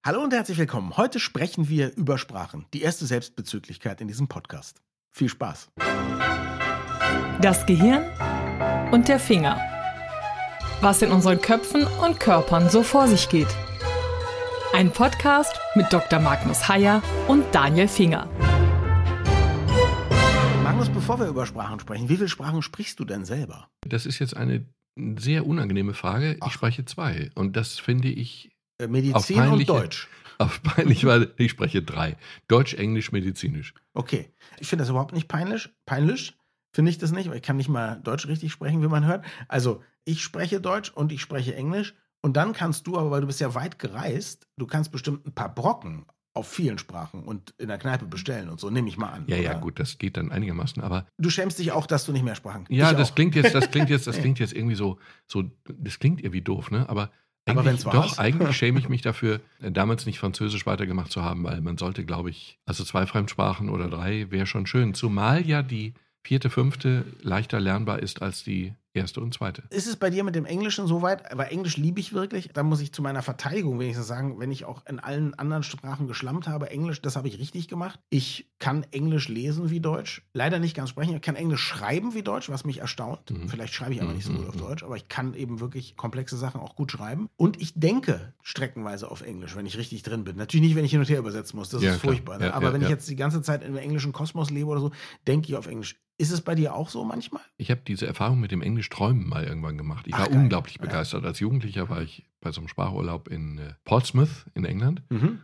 Hallo und herzlich willkommen. Heute sprechen wir über Sprachen. Die erste Selbstbezüglichkeit in diesem Podcast. Viel Spaß. Das Gehirn und der Finger. Was in unseren Köpfen und Körpern so vor sich geht. Ein Podcast mit Dr. Magnus Heyer und Daniel Finger. Magnus, bevor wir über Sprachen sprechen, wie viele Sprachen sprichst du denn selber? Das ist jetzt eine sehr unangenehme Frage. Ich spreche 2 und das finde ich Medizin und Deutsch. Auf peinlich, weil ich spreche 3. Deutsch, Englisch, Medizinisch. Okay, ich finde das überhaupt nicht peinlich. Peinlich finde ich das nicht, weil ich kann nicht mal Deutsch richtig sprechen, wie man hört. Also ich spreche Deutsch und ich spreche Englisch und dann kannst du aber, weil du bist ja weit gereist, du kannst bestimmt ein paar Brocken auf vielen Sprachen und in der Kneipe bestellen und so, nehme ich mal an. Ja, gut, das geht dann einigermaßen, aber... Du schämst dich auch, dass du nicht mehr Sprachen... Ja, das klingt jetzt irgendwie so, das klingt irgendwie doof, ne, aber eigentlich schäme ich mich dafür, damals nicht Französisch weitergemacht zu haben, weil man sollte, glaube ich, also 2 Fremdsprachen oder 3 wäre schon schön. Zumal ja die 4., 5. leichter lernbar ist als die 1. und 2. Ist es bei dir mit dem Englischen so weit? Aber Englisch liebe ich wirklich. Da muss ich zu meiner Verteidigung wenigstens sagen, wenn ich auch in allen anderen Sprachen geschlammt habe, Englisch, das habe ich richtig gemacht. Ich kann Englisch lesen wie Deutsch. Leider nicht ganz sprechen. Ich kann Englisch schreiben wie Deutsch, was mich erstaunt. Vielleicht schreibe ich aber nicht so gut auf Deutsch, aber ich kann eben wirklich komplexe Sachen auch gut schreiben. Und ich denke streckenweise auf Englisch, wenn ich richtig drin bin. Natürlich nicht, wenn ich hin und her übersetzen muss. Das ist furchtbar. Ne? Aber wenn ich jetzt die ganze Zeit im englischen Kosmos lebe oder so, denke ich auf Englisch. Ist es bei dir auch so manchmal? Ich habe diese Erfahrung mit dem Englisch-Träumen mal irgendwann gemacht. Ich war unglaublich begeistert. Als Jugendlicher war ich bei so einem Sprachurlaub in Portsmouth in England.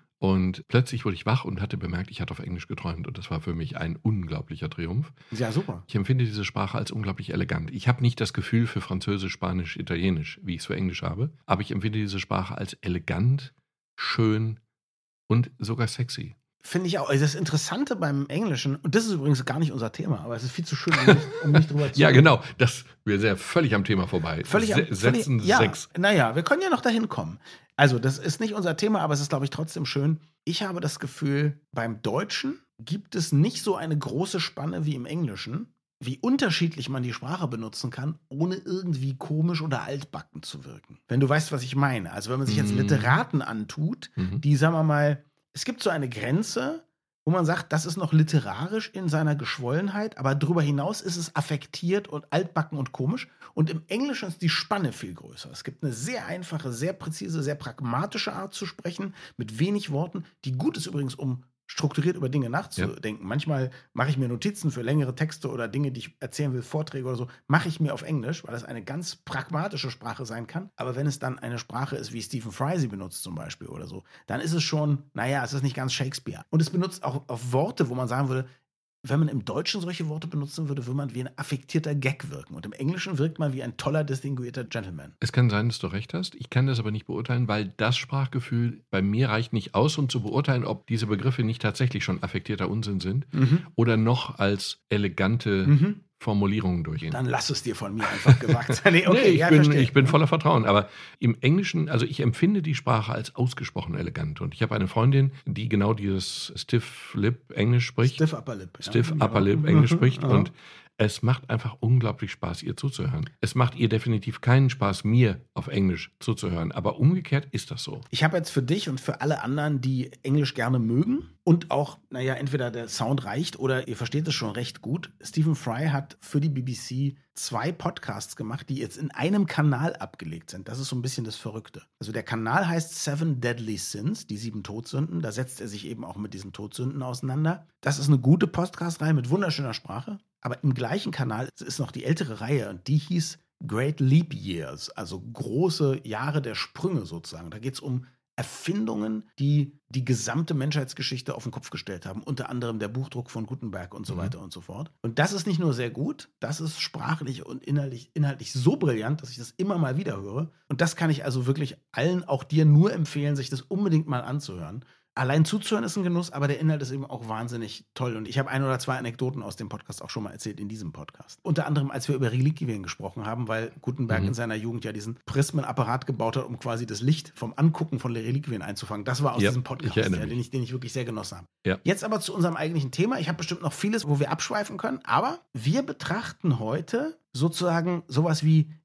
Und plötzlich wurde ich wach und hatte bemerkt, ich hatte auf Englisch geträumt. Und das war für mich ein unglaublicher Triumph. Ja, super. Ich empfinde diese Sprache als unglaublich elegant. Ich habe nicht das Gefühl für Französisch, Spanisch, Italienisch, wie ich es für Englisch habe. Aber ich empfinde diese Sprache als elegant, schön und sogar sexy. Finde ich auch. Also das Interessante beim Englischen, und das ist übrigens gar nicht unser Thema, aber es ist viel zu schön, um nicht drüber zu Ja, genau. Wir sind ja völlig am Thema vorbei. Sätzen 6. Naja, wir können ja noch dahin kommen. Also, das ist nicht unser Thema, aber es ist, glaube ich, trotzdem schön. Ich habe das Gefühl, beim Deutschen gibt es nicht so eine große Spanne wie im Englischen, wie unterschiedlich man die Sprache benutzen kann, ohne irgendwie komisch oder altbacken zu wirken. Wenn du weißt, was ich meine. Also, wenn man sich jetzt Literaten antut, die, sagen wir mal, es gibt so eine Grenze, wo man sagt, das ist noch literarisch in seiner Geschwollenheit, aber darüber hinaus ist es affektiert und altbacken und komisch. Und im Englischen ist die Spanne viel größer. Es gibt eine sehr einfache, sehr präzise, sehr pragmatische Art zu sprechen, mit wenig Worten, die gut ist übrigens, um strukturiert über Dinge nachzudenken. Ja. Manchmal mache ich mir Notizen für längere Texte oder Dinge, die ich erzählen will, Vorträge oder so, mache ich mir auf Englisch, weil das eine ganz pragmatische Sprache sein kann. Aber wenn es dann eine Sprache ist, wie Stephen Fry sie benutzt zum Beispiel oder so, dann ist es schon, es ist nicht ganz Shakespeare. Und es benutzt auch auf Worte, wo man sagen würde, wenn man im Deutschen solche Worte benutzen würde, würde man wie ein affektierter Gag wirken. Und im Englischen wirkt man wie ein toller, distinguierter Gentleman. Es kann sein, dass du recht hast. Ich kann das aber nicht beurteilen, weil das Sprachgefühl bei mir reicht nicht aus, um zu beurteilen, ob diese Begriffe nicht tatsächlich schon affektierter Unsinn sind oder noch als elegante Formulierungen durchgehen. Dann lass es dir von mir einfach gesagt sein. Ich bin voller Vertrauen. Aber im Englischen, also ich empfinde die Sprache als ausgesprochen elegant. Und ich habe eine Freundin, die genau dieses Stiff Lip Englisch spricht. Stiff Upper Lip. Stiff Upper Lip Englisch spricht. Und es macht einfach unglaublich Spaß, ihr zuzuhören. Es macht ihr definitiv keinen Spaß, mir auf Englisch zuzuhören. Aber umgekehrt ist das so. Ich habe jetzt für dich und für alle anderen, die Englisch gerne mögen und auch, entweder der Sound reicht oder ihr versteht es schon recht gut. Stephen Fry hat für die BBC 2 Podcasts gemacht, die jetzt in einem Kanal abgelegt sind. Das ist so ein bisschen das Verrückte. Also der Kanal heißt 7 Deadly Sins, die 7 Todsünden. Da setzt er sich eben auch mit diesen Todsünden auseinander. Das ist eine gute Podcast-Reihe mit wunderschöner Sprache. Aber im gleichen Kanal ist noch die ältere Reihe und die hieß Great Leap Years, also große Jahre der Sprünge sozusagen. Da geht es um Erfindungen, die die gesamte Menschheitsgeschichte auf den Kopf gestellt haben. Unter anderem der Buchdruck von Gutenberg und so weiter und so fort. Und das ist nicht nur sehr gut, das ist sprachlich und inhaltlich so brillant, dass ich das immer mal wieder höre. Und das kann ich also wirklich allen, auch dir, nur empfehlen, sich das unbedingt mal anzuhören. Allein zuzuhören ist ein Genuss, aber der Inhalt ist eben auch wahnsinnig toll. Und ich habe 1 oder 2 Anekdoten aus dem Podcast auch schon mal erzählt in diesem Podcast. Unter anderem, als wir über Reliquien gesprochen haben, weil Gutenberg in seiner Jugend ja diesen Prismenapparat gebaut hat, um quasi das Licht vom Angucken von Reliquien einzufangen. Das war aus diesem Podcast, den ich wirklich sehr genossen habe. Ja. Jetzt aber zu unserem eigentlichen Thema. Ich habe bestimmt noch vieles, wo wir abschweifen können, aber wir betrachten heute sozusagen sowas wie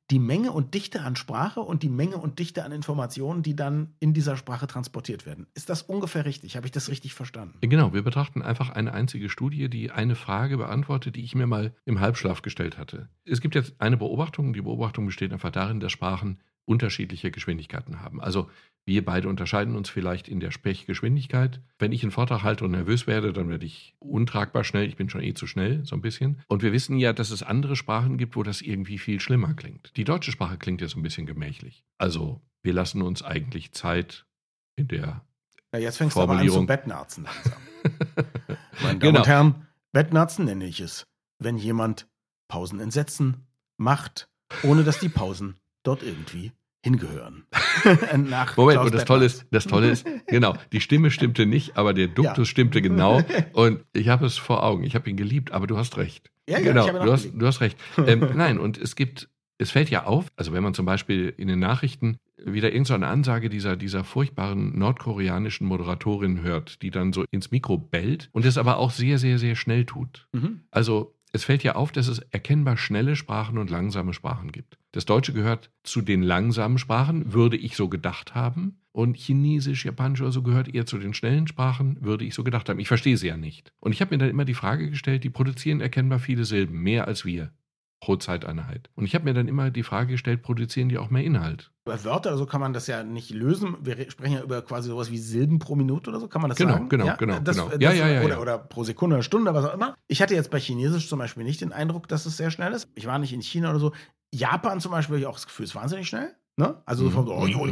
die Menge und Dichte an Sprache und die Menge und Dichte an Informationen, die dann in dieser Sprache transportiert werden. Ist das ungefähr richtig? Habe ich das richtig verstanden? Genau, wir betrachten einfach eine einzige Studie, die eine Frage beantwortet, die ich mir mal im Halbschlaf gestellt hatte. Es gibt jetzt eine Beobachtung, die Beobachtung besteht einfach darin, dass Sprachen unterschiedliche Geschwindigkeiten haben. Also wir beide unterscheiden uns vielleicht in der Sprechgeschwindigkeit. Wenn ich einen Vortrag halte und nervös werde, dann werde ich untragbar schnell. Ich bin schon zu schnell, so ein bisschen. Und wir wissen ja, dass es andere Sprachen gibt, wo das irgendwie viel schlimmer klingt. Die deutsche Sprache klingt ja so ein bisschen gemächlich. Also wir lassen uns eigentlich Zeit in der jetzt fängst du aber an zu Bettnarzen langsam. Meine Damen und Herren, Bettnarzen nenne ich es, wenn jemand Pausen in Sätzen macht, ohne dass die Pausen dort irgendwie hingehören. Moment, und das Tolle ist, genau, die Stimme stimmte nicht, aber der Duktus stimmte genau. Und ich habe es vor Augen. Ich habe ihn geliebt, aber du hast recht. Ja, genau, du hast recht. Nein, und es fällt ja auf, also wenn man zum Beispiel in den Nachrichten wieder irgendeine Ansage dieser furchtbaren nordkoreanischen Moderatorin hört, die dann so ins Mikro bellt und es aber auch sehr, sehr, sehr schnell tut. Mhm. Also es fällt ja auf, dass es erkennbar schnelle Sprachen und langsame Sprachen gibt. Das Deutsche gehört zu den langsamen Sprachen, würde ich so gedacht haben. Und Chinesisch, Japanisch oder so gehört eher zu den schnellen Sprachen, würde ich so gedacht haben. Ich verstehe sie ja nicht. Und ich habe mir dann immer die Frage gestellt, die produzieren erkennbar viele Silben, mehr als wir pro Zeiteinheit. Und ich habe mir dann immer die Frage gestellt, produzieren die auch mehr Inhalt? Über Wörter oder so kann man das ja nicht lösen. Wir sprechen ja über quasi sowas wie Silben pro Minute oder so, kann man das sagen? Genau. Oder pro Sekunde, Stunde, was auch immer. Ich hatte jetzt bei Chinesisch zum Beispiel nicht den Eindruck, dass es sehr schnell ist. Ich war nicht in China oder so. Japan zum Beispiel habe ich auch das Gefühl, es ist wahnsinnig schnell. Ne? Also von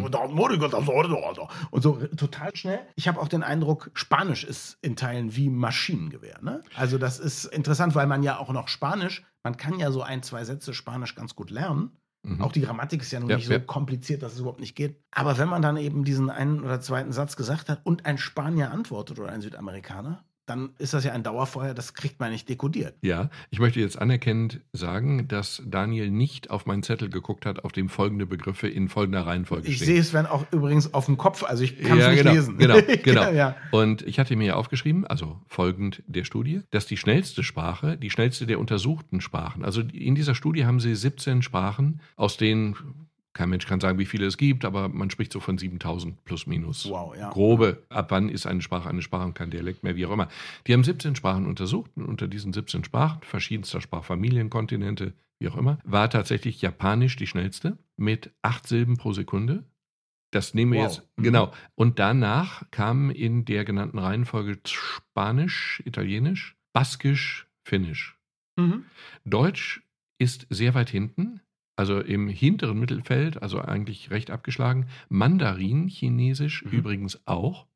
und so total schnell. Ich habe auch den Eindruck, Spanisch ist in Teilen wie Maschinengewehr. Ne? Also das ist interessant, weil man ja auch noch Spanisch, man kann ja so 1, 2 Sätze Spanisch ganz gut lernen. Mhm. Auch die Grammatik ist ja nun nicht so kompliziert, dass es überhaupt nicht geht. Aber wenn man dann eben diesen einen oder zweiten Satz gesagt hat und ein Spanier antwortet oder ein Südamerikaner, dann ist das ja ein Dauerfeuer, das kriegt man nicht dekodiert. Ja, ich möchte jetzt anerkennend sagen, dass Daniel nicht auf meinen Zettel geguckt hat, auf dem folgende Begriffe in folgender Reihenfolge stehen. Ich sehe es dann auch übrigens auf dem Kopf, also ich kann es nicht lesen. Genau. Ja. Und ich hatte mir ja aufgeschrieben, also folgend der Studie, dass die schnellste Sprache, die schnellste der untersuchten Sprachen, also in dieser Studie haben sie 17 Sprachen, aus denen kein Mensch kann sagen, wie viele es gibt, aber man spricht so von 7000 plus minus. Wow, ja. Grobe, ab wann ist eine Sprache und kein Dialekt mehr, wie auch immer. Die haben 17 Sprachen untersucht und unter diesen 17 Sprachen, verschiedenster Sprachfamilien, Kontinente, wie auch immer, war tatsächlich Japanisch die schnellste mit 8 Silben pro Sekunde. Das nehmen wir jetzt, genau. Und danach kamen in der genannten Reihenfolge Spanisch, Italienisch, Baskisch, Finnisch. Mhm. Deutsch ist sehr weit hinten. Also im hinteren Mittelfeld, also eigentlich recht abgeschlagen. Mandarin, Chinesisch übrigens auch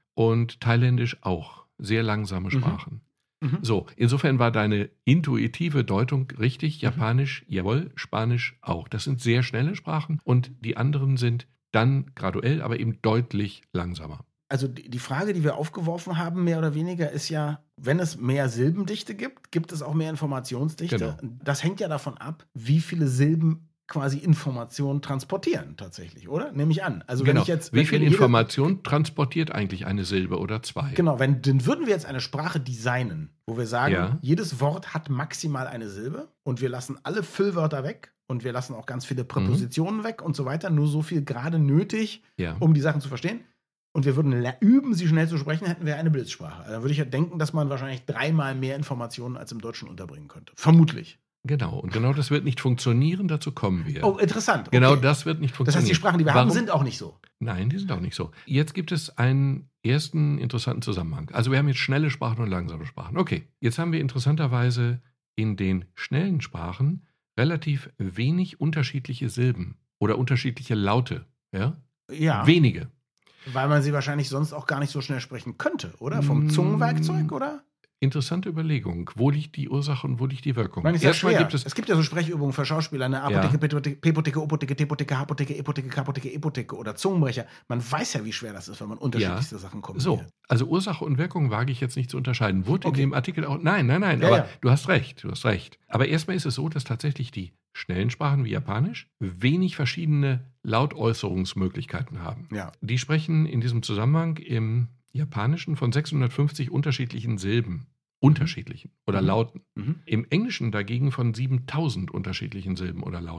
und Thailändisch auch. Sehr langsame Sprachen. So, insofern war deine intuitive Deutung richtig. Japanisch, jawohl, Spanisch auch. Das sind sehr schnelle Sprachen und die anderen sind dann graduell, aber eben deutlich langsamer. Also die Frage, die wir aufgeworfen haben, mehr oder weniger, ist ja, wenn es mehr Silbendichte gibt, gibt es auch mehr Informationsdichte. Genau. Das hängt ja davon ab, wie viele Silben quasi Informationen transportieren tatsächlich, oder? Nehme ich an. Also genau. Wenn ich jetzt, wie viel Information transportiert eigentlich eine Silbe oder zwei? Genau, dann würden wir jetzt eine Sprache designen, wo wir sagen, jedes Wort hat maximal eine Silbe und wir lassen alle Füllwörter weg und wir lassen auch ganz viele Präpositionen weg und so weiter. Nur so viel gerade nötig, um die Sachen zu verstehen. Und wir würden üben, sie schnell zu sprechen, hätten wir eine Blitzsprache. Also dann würde ich ja denken, dass man wahrscheinlich 3-mal mehr Informationen als im Deutschen unterbringen könnte. Vermutlich. Genau, und genau das wird nicht funktionieren, dazu kommen wir. Oh, interessant. Okay. Genau das wird nicht funktionieren. Das heißt, die Sprachen, die wir haben, sind auch nicht so. Nein, die sind auch nicht so. Jetzt gibt es einen ersten interessanten Zusammenhang. Also wir haben jetzt schnelle Sprachen und langsame Sprachen. Okay, jetzt haben wir interessanterweise in den schnellen Sprachen relativ wenig unterschiedliche Silben oder unterschiedliche Laute. Ja? Wenige. Weil man sie wahrscheinlich sonst auch gar nicht so schnell sprechen könnte, oder? Vom Zungenwerkzeug, oder? Interessante Überlegung. Wo liegt die Ursache und wo liegt die Wirkung? Ich meine, es gibt ja so Sprechübungen für Schauspieler, eine Apotheke, P-Potheke, O-Potheke, T-Potheke, H-Potheke, E-Potheke, K-Potheke, E-Potheke oder Zungenbrecher. Man weiß ja, wie schwer das ist, wenn man unterschiedlichste Sachen kombiniert. So, also Ursache und Wirkung wage ich jetzt nicht zu unterscheiden. Wurde in dem Artikel auch... Nein, aber du hast recht. Aber erstmal ist es so, dass tatsächlich die schnellen Sprachen wie Japanisch wenig verschiedene Lautäußerungsmöglichkeiten haben. Ja. Die sprechen in diesem Zusammenhang im Japanischen von 650 unterschiedlichen Silben. Unterschiedlichen oder Lauten. Im Englischen dagegen von 7000 unterschiedlichen Silben oder Lauten.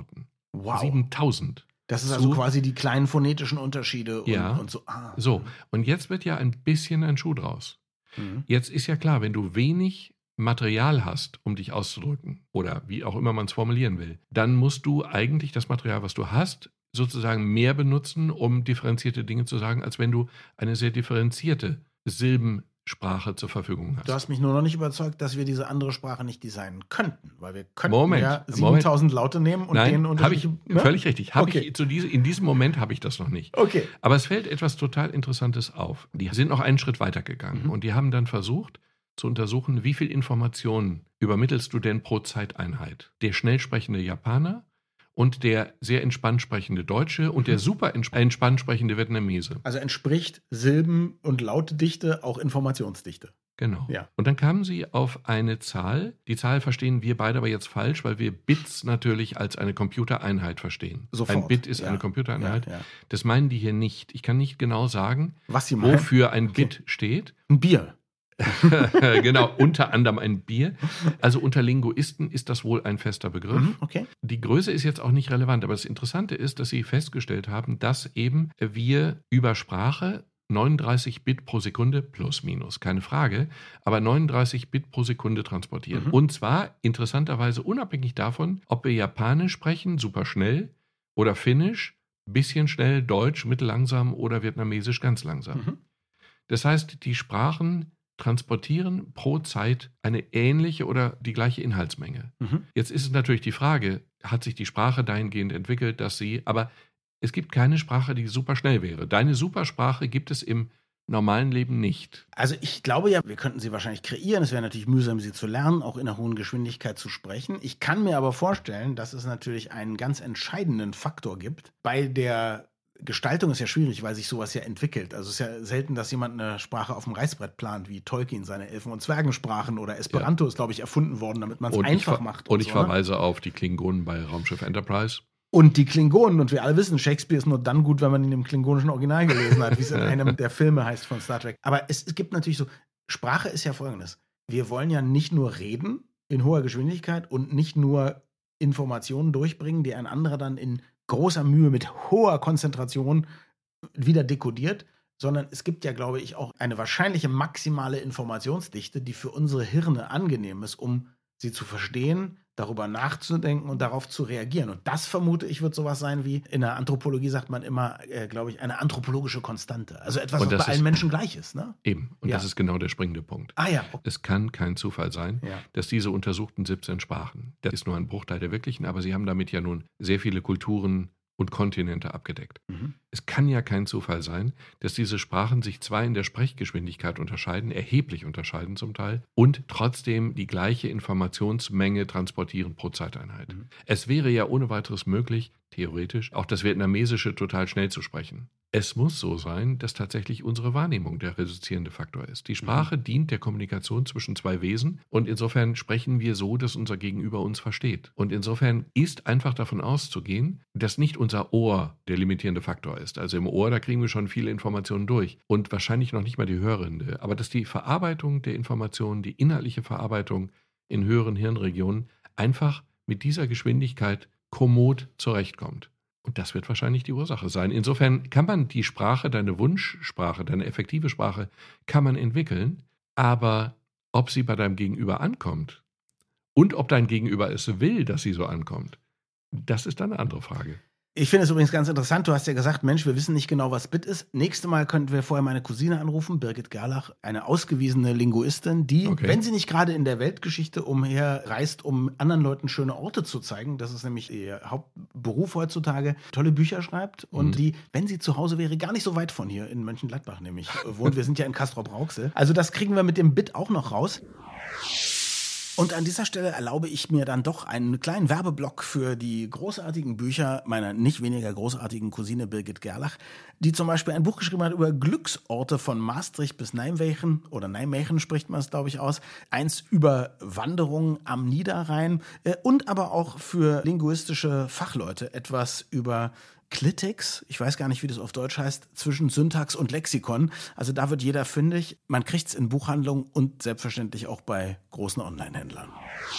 Wow. 7000. Das ist also quasi die kleinen phonetischen Unterschiede und so. So, und jetzt wird ja ein bisschen ein Schuh draus. Jetzt ist ja klar, wenn du wenig Material hast, um dich auszudrücken oder wie auch immer man es formulieren will, dann musst du eigentlich das Material, was du hast, sozusagen mehr benutzen, um differenzierte Dinge zu sagen, als wenn du eine sehr differenzierte Silbensprache zur Verfügung hast. Du hast mich nur noch nicht überzeugt, dass wir diese andere Sprache nicht designen könnten, weil wir könnten 7000 Laute nehmen und denen unterschiedliche... Völlig richtig. In diesem Moment habe ich das noch nicht. Okay. Aber es fällt etwas total Interessantes auf. Die sind noch einen Schritt weiter gegangen und die haben dann versucht zu untersuchen, wie viel Informationen übermittelst du denn pro Zeiteinheit. Der schnell sprechende Japaner und der sehr entspannt sprechende Deutsche und der super entspannt sprechende Vietnamese. Also entspricht Silben- und Lautdichte auch Informationsdichte. Genau. Ja. Und dann kamen sie auf eine Zahl. Die Zahl verstehen wir beide aber jetzt falsch, weil wir Bits natürlich als eine Computereinheit verstehen. Sofort. Ein Bit ist eine Computereinheit. Ja. Das meinen die hier nicht. Ich kann nicht genau sagen, was sie meinen. Wofür ein Bit steht. Ein Bier. Genau, unter anderem ein Bier. Also unter Linguisten ist das wohl ein fester Begriff. Okay. Die Größe ist jetzt auch nicht relevant, aber das Interessante ist, dass sie festgestellt haben, dass eben wir über Sprache 39 Bit pro Sekunde plus minus, keine Frage, aber 39 Bit pro Sekunde transportieren. Und zwar interessanterweise unabhängig davon, ob wir Japanisch sprechen, super schnell, oder Finnisch, bisschen schnell, Deutsch, mittellangsam oder Vietnamesisch, ganz langsam. Das heißt, die Sprachen transportieren pro Zeit eine ähnliche oder die gleiche Inhaltsmenge. Jetzt ist es natürlich die Frage, hat sich die Sprache dahingehend entwickelt, aber es gibt keine Sprache, die super schnell wäre. Deine Supersprache gibt es im normalen Leben nicht. Also ich glaube ja, wir könnten sie wahrscheinlich kreieren. Es wäre natürlich mühsam, sie zu lernen, auch in einer hohen Geschwindigkeit zu sprechen. Ich kann mir aber vorstellen, dass es natürlich einen ganz entscheidenden Faktor gibt. Bei der Gestaltung ist ja schwierig, weil sich sowas ja entwickelt. Also es ist ja selten, dass jemand eine Sprache auf dem Reißbrett plant, wie Tolkien seine Elfen- und Zwergensprachen oder Esperanto ist, glaube ich, erfunden worden, damit man es einfach macht. Und ich verweise auf die Klingonen bei Raumschiff Enterprise. Und die Klingonen, und wir alle wissen, Shakespeare ist nur dann gut, wenn man ihn im klingonischen Original gelesen hat, wie es in einem der Filme heißt von Star Trek. Aber es gibt natürlich so, Sprache ist ja folgendes. Wir wollen ja nicht nur reden in hoher Geschwindigkeit und nicht nur Informationen durchbringen, die ein anderer dann in großer Mühe mit hoher Konzentration wieder dekodiert, sondern es gibt ja, glaube ich, auch eine wahrscheinliche maximale Informationsdichte, die für unsere Hirne angenehm ist, um sie zu verstehen, darüber nachzudenken und darauf zu reagieren. Und das, vermute ich, wird sowas sein wie, in der Anthropologie sagt man immer, glaube ich, eine anthropologische Konstante. Also etwas, was bei allen Menschen gleich ist. Ne? Eben. Und das ist genau der springende Punkt. Ja. Okay. Es kann kein Zufall sein, dass diese untersuchten 17 Sprachen, das ist nur ein Bruchteil der wirklichen, aber sie haben damit ja nun sehr viele Kulturen und Kontinente abgedeckt. Es kann ja kein Zufall sein, dass diese Sprachen sich zwar in der Sprechgeschwindigkeit unterscheiden, erheblich unterscheiden zum Teil, und trotzdem die gleiche Informationsmenge transportieren pro Zeiteinheit. Es wäre ja ohne weiteres möglich, theoretisch, auch das Vietnamesische total schnell zu sprechen. Es muss so sein, dass tatsächlich unsere Wahrnehmung der reduzierende Faktor ist. Die Sprache dient der Kommunikation zwischen zwei Wesen und insofern sprechen wir so, dass unser Gegenüber uns versteht. Und insofern ist einfach davon auszugehen, dass nicht unser Ohr der limitierende Faktor ist. Also im Ohr, da kriegen wir schon viele Informationen durch und wahrscheinlich noch nicht mal die Hörrinde. Aber dass die Verarbeitung der Informationen, die inhaltliche Verarbeitung in höheren Hirnregionen einfach mit dieser Geschwindigkeit kommod zurechtkommt. Und das wird wahrscheinlich die Ursache sein. Insofern kann man die Sprache, deine Wunschsprache, deine effektive Sprache, kann man entwickeln, aber ob sie bei deinem Gegenüber ankommt und ob dein Gegenüber es will, dass sie so ankommt, das ist dann eine andere Frage. Ich finde es übrigens ganz interessant, du hast ja gesagt, Mensch, wir wissen nicht genau, was Bit ist. Nächstes Mal könnten wir vorher meine Cousine anrufen, Birgit Gerlach, eine ausgewiesene Linguistin, die, wenn sie nicht gerade in der Weltgeschichte umherreist, um anderen Leuten schöne Orte zu zeigen, das ist nämlich ihr Hauptberuf heutzutage, tolle Bücher schreibt und die, wenn sie zu Hause wäre, gar nicht so weit von hier, in Mönchengladbach nämlich wohnt. Wir sind ja in Castrop-Rauxel. Also das kriegen wir mit dem Bit auch noch raus. Und an dieser Stelle erlaube ich mir dann doch einen kleinen Werbeblock für die großartigen Bücher meiner nicht weniger großartigen Cousine Birgit Gerlach, die zum Beispiel ein Buch geschrieben hat über Glücksorte von Maastricht bis Nijmegen, oder Nijmegen spricht man es, glaube ich, aus. Eins über Wanderungen am Niederrhein und aber auch für linguistische Fachleute etwas über Clitics, ich weiß gar nicht, wie das auf Deutsch heißt, zwischen Syntax und Lexikon. Also da wird jeder fündig. Man kriegt es in Buchhandlungen und selbstverständlich auch bei großen Online-Händlern.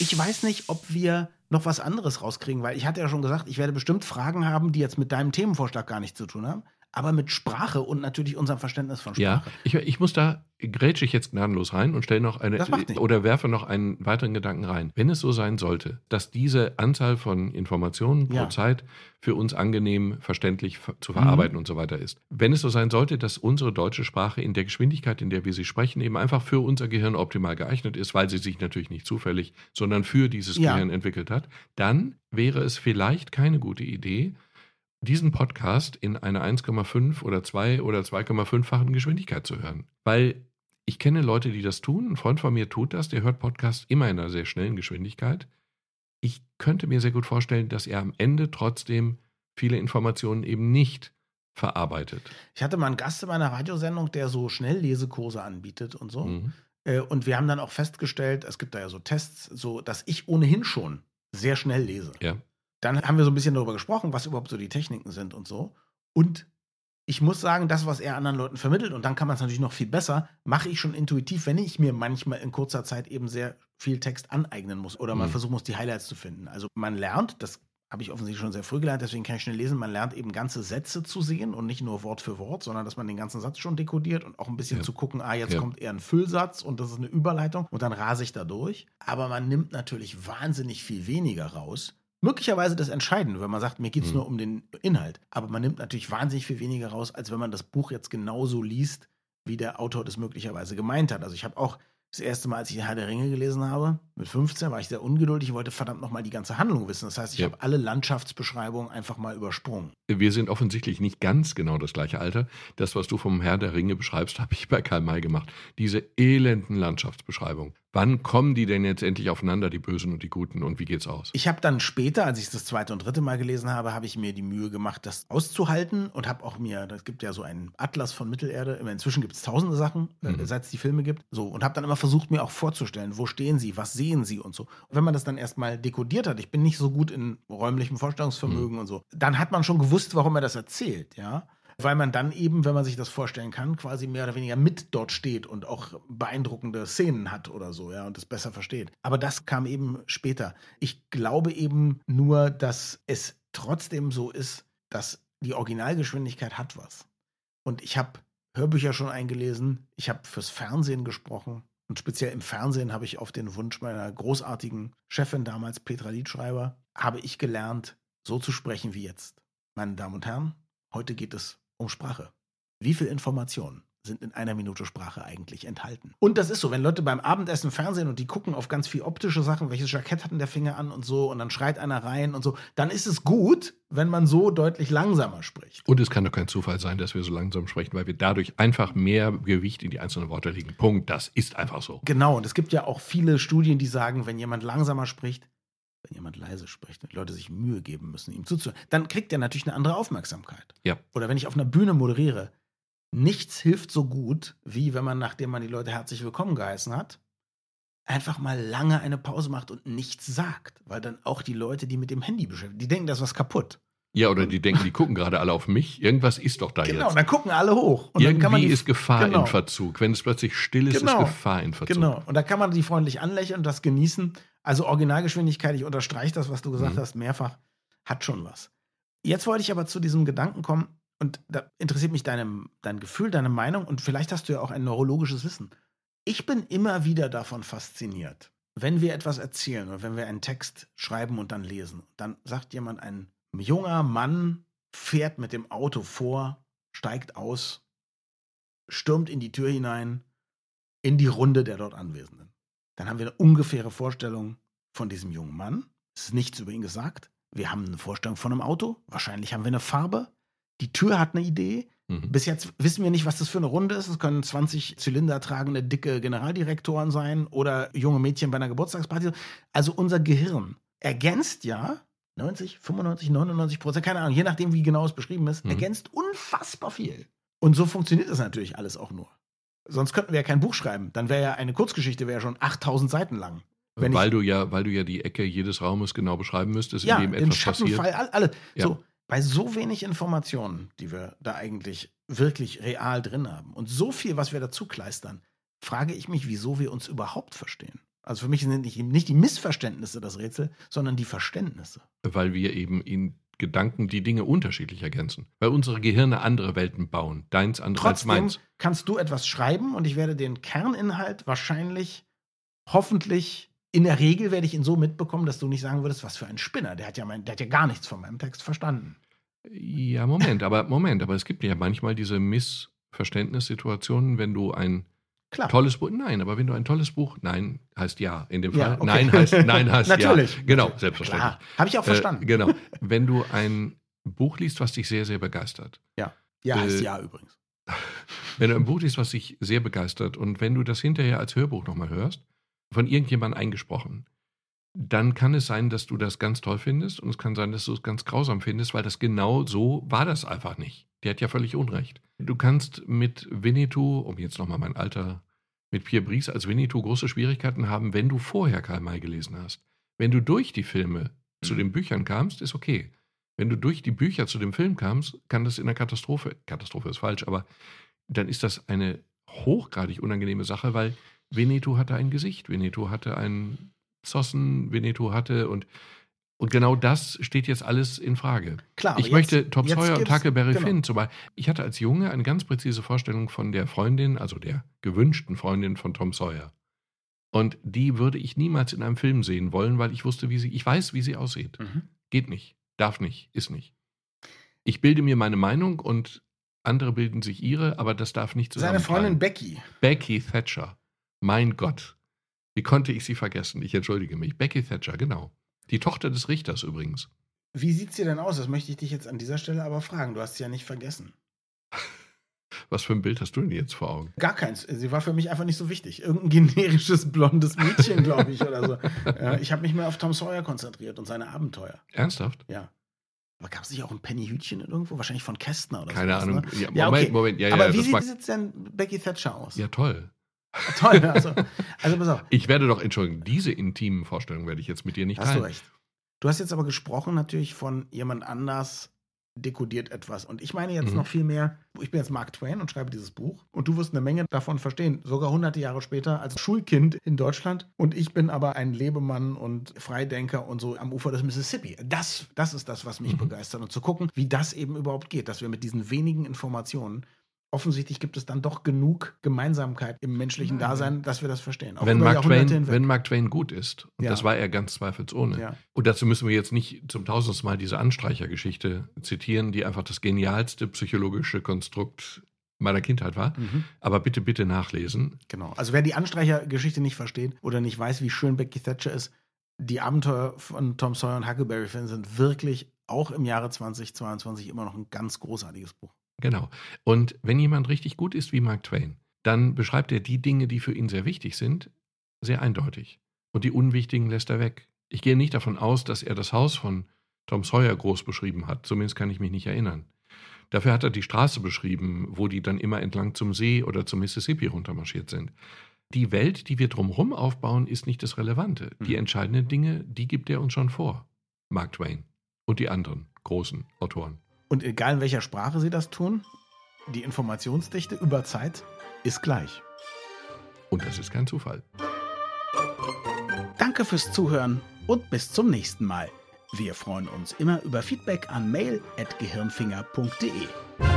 Ich weiß nicht, ob wir noch was anderes rauskriegen, weil ich hatte ja schon gesagt, ich werde bestimmt Fragen haben, die jetzt mit deinem Themenvorschlag gar nichts zu tun haben, aber mit Sprache und natürlich unserem Verständnis von Sprache. Ja, ich muss da, grätsche ich jetzt gnadenlos rein und stelle noch oder werfe noch einen weiteren Gedanken rein. Wenn es so sein sollte, dass diese Anzahl von Informationen pro Zeit für uns angenehm, verständlich zu verarbeiten und so weiter ist. Wenn es so sein sollte, dass unsere deutsche Sprache in der Geschwindigkeit, in der wir sie sprechen, eben einfach für unser Gehirn optimal geeignet ist, weil sie sich natürlich nicht zufällig, sondern für dieses Gehirn entwickelt hat, dann wäre es vielleicht keine gute Idee, diesen Podcast in einer 1,5 oder 2 oder 2,5-fachen Geschwindigkeit zu hören. Weil ich kenne Leute, die das tun. Ein Freund von mir tut das, der hört Podcasts immer in einer sehr schnellen Geschwindigkeit. Ich könnte mir sehr gut vorstellen, dass er am Ende trotzdem viele Informationen eben nicht verarbeitet. Ich hatte mal einen Gast in meiner Radiosendung, der so Schnelllesekurse anbietet und so. Und wir haben dann auch festgestellt, es gibt da ja so Tests, so dass ich ohnehin schon sehr schnell lese. Ja. Dann haben wir so ein bisschen darüber gesprochen, was überhaupt so die Techniken sind und so. Und ich muss sagen, das, was er anderen Leuten vermittelt, und dann kann man es natürlich noch viel besser, mache ich schon intuitiv, wenn ich mir manchmal in kurzer Zeit eben sehr viel Text aneignen muss oder mal versuchen muss, die Highlights zu finden. Also man lernt, das habe ich offensichtlich schon sehr früh gelernt, deswegen kann ich schnell lesen, man lernt eben ganze Sätze zu sehen und nicht nur Wort für Wort, sondern dass man den ganzen Satz schon dekodiert und auch ein bisschen zu gucken, jetzt kommt eher ein Füllsatz und das ist eine Überleitung und dann rase ich da durch. Aber man nimmt natürlich wahnsinnig viel weniger raus. Möglicherweise das Entscheidende, wenn man sagt, mir geht es nur um den Inhalt. Aber man nimmt natürlich wahnsinnig viel weniger raus, als wenn man das Buch jetzt genauso liest, wie der Autor das möglicherweise gemeint hat. Also ich habe auch das erste Mal, als ich Herr der Ringe gelesen habe, mit 15 war ich sehr ungeduldig und wollte verdammt nochmal die ganze Handlung wissen. Das heißt, ich habe alle Landschaftsbeschreibungen einfach mal übersprungen. Wir sind offensichtlich nicht ganz genau das gleiche Alter. Das, was du vom Herr der Ringe beschreibst, habe ich bei Karl May gemacht. Diese elenden Landschaftsbeschreibungen. Wann kommen die denn jetzt endlich aufeinander, die Bösen und die Guten, und wie geht's aus? Ich habe dann später, als ich es das zweite und dritte Mal gelesen habe, habe ich mir die Mühe gemacht, das auszuhalten und habe auch das gibt ja so einen Atlas von Mittelerde, inzwischen gibt es tausende Sachen, seit es die Filme gibt, so, und habe dann immer versucht, mir auch vorzustellen, wo stehen sie, was sehen sie und so. Und wenn man das dann erstmal dekodiert hat, ich bin nicht so gut in räumlichem Vorstellungsvermögen und so, dann hat man schon gewusst, warum er das erzählt, ja. Weil man dann eben, wenn man sich das vorstellen kann, quasi mehr oder weniger mit dort steht und auch beeindruckende Szenen hat oder so, ja, und das besser versteht. Aber das kam eben später. Ich glaube eben nur, dass es trotzdem so ist, dass die Originalgeschwindigkeit hat was. Und ich habe Hörbücher schon eingelesen, ich habe fürs Fernsehen gesprochen und speziell im Fernsehen habe ich auf den Wunsch meiner großartigen Chefin damals, Petra Liedschreiber, habe ich gelernt, so zu sprechen wie jetzt. Meine Damen und Herren, heute geht es um Sprache. Wie viel Informationen sind in einer Minute Sprache eigentlich enthalten? Und das ist so, wenn Leute beim Abendessen Fernsehen und die gucken auf ganz viel optische Sachen, welches Jackett hat denn der Finger an und so, und dann schreit einer rein und so, dann ist es gut, wenn man so deutlich langsamer spricht. Und es kann doch kein Zufall sein, dass wir so langsam sprechen, weil wir dadurch einfach mehr Gewicht in die einzelnen Worte legen. Punkt. Das ist einfach so. Genau, und es gibt ja auch viele Studien, die sagen, wenn jemand langsamer spricht, wenn jemand leise spricht, wenn Leute sich Mühe geben müssen, ihm zuzuhören, dann kriegt er natürlich eine andere Aufmerksamkeit. Ja. Oder wenn ich auf einer Bühne moderiere, nichts hilft so gut, wie wenn man, nachdem man die Leute herzlich willkommen geheißen hat, einfach mal lange eine Pause macht und nichts sagt. Weil dann auch die Leute, die mit dem Handy beschäftigt, die denken, da ist was kaputt. Ja, oder die denken, die gucken gerade alle auf mich. Irgendwas ist doch da jetzt. Genau, dann gucken alle hoch. Und irgendwie dann kann man ist Gefahr in Verzug. Wenn es plötzlich still ist, ist Gefahr in Verzug. Genau, und da kann man die freundlich anlächeln und das genießen. Also Originalgeschwindigkeit, ich unterstreiche das, was du gesagt hast, mehrfach, hat schon was. Jetzt wollte ich aber zu diesem Gedanken kommen, und da interessiert mich dein Gefühl, deine Meinung, und vielleicht hast du ja auch ein neurologisches Wissen. Ich bin immer wieder davon fasziniert, wenn wir etwas erzählen oder wenn wir einen Text schreiben und dann lesen, dann sagt jemand, ein junger Mann fährt mit dem Auto vor, steigt aus, stürmt in die Tür hinein, in die Runde der dort Anwesenden. Dann haben wir eine ungefähre Vorstellung von diesem jungen Mann. Es ist nichts über ihn gesagt. Wir haben eine Vorstellung von einem Auto. Wahrscheinlich haben wir eine Farbe. Die Tür hat eine Idee. Bis jetzt wissen wir nicht, was das für eine Runde ist. Es können 20 Zylinder tragende, dicke Generaldirektoren sein oder junge Mädchen bei einer Geburtstagsparty. Also unser Gehirn ergänzt ja 90, 95, 99%, keine Ahnung, je nachdem, wie genau es beschrieben ist, ergänzt unfassbar viel. Und so funktioniert das natürlich alles auch nur. Sonst könnten wir ja kein Buch schreiben. Dann wäre ja eine Kurzgeschichte schon 8000 Seiten lang. Weil du ja die Ecke jedes Raumes genau beschreiben müsstest, ja, in dem etwas passiert. Ja, den Schattenfall, alles. Ja. So, bei so wenig Informationen, die wir da eigentlich wirklich real drin haben und so viel, was wir dazu kleistern, frage ich mich, wieso wir uns überhaupt verstehen. Also für mich sind nicht die Missverständnisse das Rätsel, sondern die Verständnisse. Weil wir eben in Gedanken die Dinge unterschiedlich ergänzen. Weil unsere Gehirne andere Welten bauen. Deins andere als meins. Trotzdem kannst du etwas schreiben und ich werde den Kerninhalt wahrscheinlich, hoffentlich, in der Regel werde ich ihn so mitbekommen, dass du nicht sagen würdest, was für ein Spinner. Der hat ja gar nichts von meinem Text verstanden. Ja, Moment, aber es gibt ja manchmal diese Missverständnissituationen, wenn du ein tolles Buch, wenn du ein tolles Buch, nein heißt ja in dem Fall, ja, okay. nein heißt natürlich, ja. Genau, selbstverständlich. Habe ich auch verstanden. Genau, wenn du ein Buch liest, was dich sehr, sehr begeistert. Ja heißt ja übrigens. Wenn du ein Buch liest, was dich sehr begeistert und wenn du das hinterher als Hörbuch nochmal hörst, von irgendjemandem eingesprochen, dann kann es sein, dass du das ganz toll findest und es kann sein, dass du es ganz grausam findest, weil das genau so war das einfach nicht. Der hat ja völlig Unrecht. Du kannst mit Winnetou, um jetzt nochmal mein Alter, mit Pierre Brice als Winnetou große Schwierigkeiten haben, wenn du vorher Karl May gelesen hast. Wenn du durch die Filme zu den Büchern kamst, ist okay. Wenn du durch die Bücher zu dem Film kamst, kann das in einer Katastrophe ist falsch, aber dann ist das eine hochgradig unangenehme Sache, weil Winnetou hatte ein Gesicht, Winnetou hatte einen Zossen, Winnetou hatte und genau das steht jetzt alles in Frage. Klar, ich möchte Tom Sawyer und Huckleberry Finn zum Beispiel. Ich hatte als Junge eine ganz präzise Vorstellung von der Freundin, also der gewünschten Freundin von Tom Sawyer. Und die würde ich niemals in einem Film sehen wollen, weil ich wusste, ich weiß, wie sie aussieht. Geht nicht, darf nicht, ist nicht. Ich bilde mir meine Meinung und andere bilden sich ihre, aber das darf nicht zusammenfallen. Seine Freundin Becky. Becky Thatcher. Mein Gott. Wie konnte ich sie vergessen? Ich entschuldige mich. Becky Thatcher, genau. Die Tochter des Richters übrigens. Wie sieht sie denn aus? Das möchte ich dich jetzt an dieser Stelle aber fragen. Du hast sie ja nicht vergessen. Was für ein Bild hast du denn jetzt vor Augen? Gar keins. Sie war für mich einfach nicht so wichtig. Irgendein generisches, blondes Mädchen, glaube ich, oder so. Ja, ich habe mich mehr auf Tom Sawyer konzentriert und seine Abenteuer. Ernsthaft? Ja. Aber gab es nicht auch ein Penny-Hütchen irgendwo? Wahrscheinlich von Kästner oder so. Keine Ahnung. Ne? Ja, Moment. Ja, aber wie sieht jetzt denn Becky Thatcher aus? Ja, toll. Toll, also pass auf. Ich werde doch, Entschuldigung, diese intimen Vorstellungen werde ich jetzt mit dir nicht teilen. Hast du recht. Du hast jetzt aber gesprochen natürlich von jemand anders dekodiert etwas. Und ich meine jetzt noch viel mehr, ich bin jetzt Mark Twain und schreibe dieses Buch und du wirst eine Menge davon verstehen, sogar hunderte Jahre später als Schulkind in Deutschland. Und ich bin aber ein Lebemann und Freidenker und so am Ufer des Mississippi. Das ist das, was mich begeistert. Und zu gucken, wie das eben überhaupt geht, dass wir mit diesen wenigen Informationen, offensichtlich gibt es dann doch genug Gemeinsamkeit im menschlichen Dasein, dass wir das verstehen. Wenn Mark Twain gut ist, und das war er ganz zweifelsohne, und dazu müssen wir jetzt nicht zum 1000. Mal diese Anstreichergeschichte zitieren, die einfach das genialste psychologische Konstrukt meiner Kindheit war, aber bitte, bitte nachlesen. Genau, also wer die Anstreichergeschichte nicht versteht oder nicht weiß, wie schön Becky Thatcher ist, die Abenteuer von Tom Sawyer und Huckleberry Finn sind wirklich auch im Jahre 2022 immer noch ein ganz großartiges Buch. Genau. Und wenn jemand richtig gut ist wie Mark Twain, dann beschreibt er die Dinge, die für ihn sehr wichtig sind, sehr eindeutig. Und die unwichtigen lässt er weg. Ich gehe nicht davon aus, dass er das Haus von Tom Sawyer groß beschrieben hat. Zumindest kann ich mich nicht erinnern. Dafür hat er die Straße beschrieben, wo die dann immer entlang zum See oder zum Mississippi runtermarschiert sind. Die Welt, die wir drumherum aufbauen, ist nicht das Relevante. Die entscheidenden Dinge, die gibt er uns schon vor. Mark Twain und die anderen großen Autoren. Und egal in welcher Sprache sie das tun, die Informationsdichte über Zeit ist gleich. Und das ist kein Zufall. Danke fürs Zuhören und bis zum nächsten Mal. Wir freuen uns immer über Feedback an mail@gehirnfinger.de.